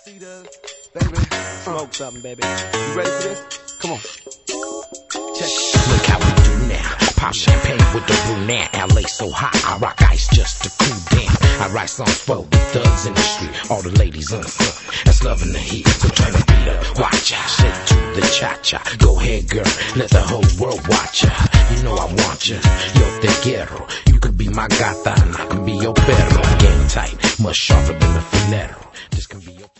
see the baby. Smoke something, baby. You ready for this? Come on. Check. Look how we do now. Pop champagne with the brunette. LA so hot, I rock ice just to cool down. I write songs for the thugs in the street, all the ladies on the front that's loving the heat. So turn the beat up, watch out, shake to the cha-cha. Go ahead, girl, let the whole world watch ya. You know I want ya, yo te quiero. You could be my gata and I can be your perro. Game tight, much sharper than a filero. This can be